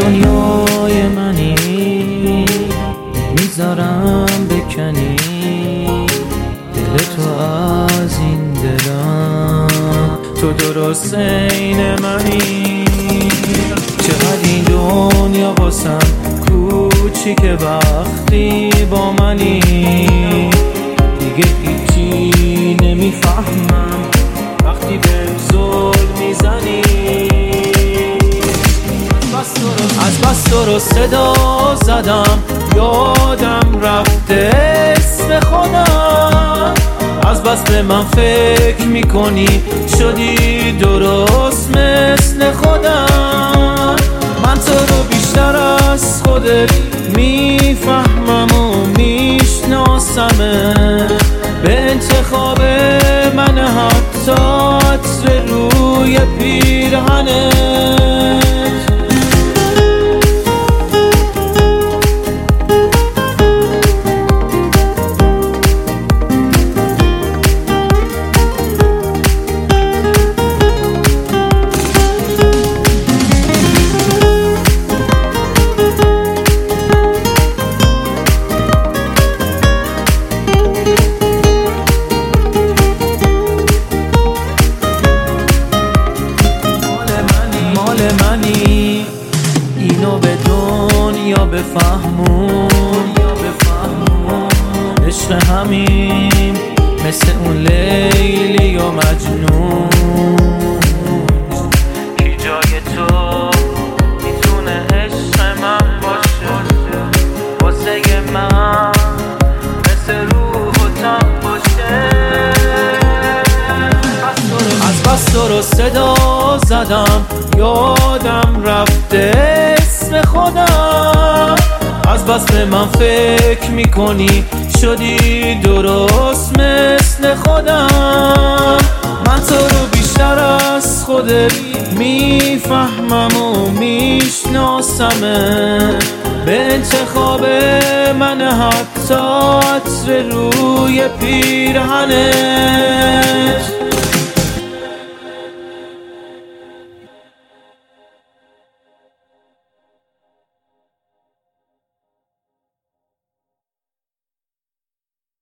دنیای منی، میذارم بکنی دل تو از این دلم. تو درست عین منی، چقدر این دنیا واسم کوچیکه وقتی با منی. دیگه هیچی نمیفهمم وقتی بهم زل میزنی. از بس تو رو صدا زدم، یادم رفته اسم خودم. از بس به من فکر میکنی شدی درست مثل خودم. من تو رو بیشتر از خودت میفهمم و میشناسمه. به انتخاب من حتی عطر روی پیرهنت. منی اینو به دنیا بفهمون، عشق همین مثل اون لیلی و مجنون. کی جای تو میتونه عشق من باشه، واسه من مثل روح و تن باشه. از بس تو رو صدا زدم، یادم رفته اسم خودم. از بس به من فکر میکنی شدی درست مثل خودم. من تو رو بیشتر از خودت میفهمم و میشناسمه. به انتخاب من حتی عطر روی پیرهنه.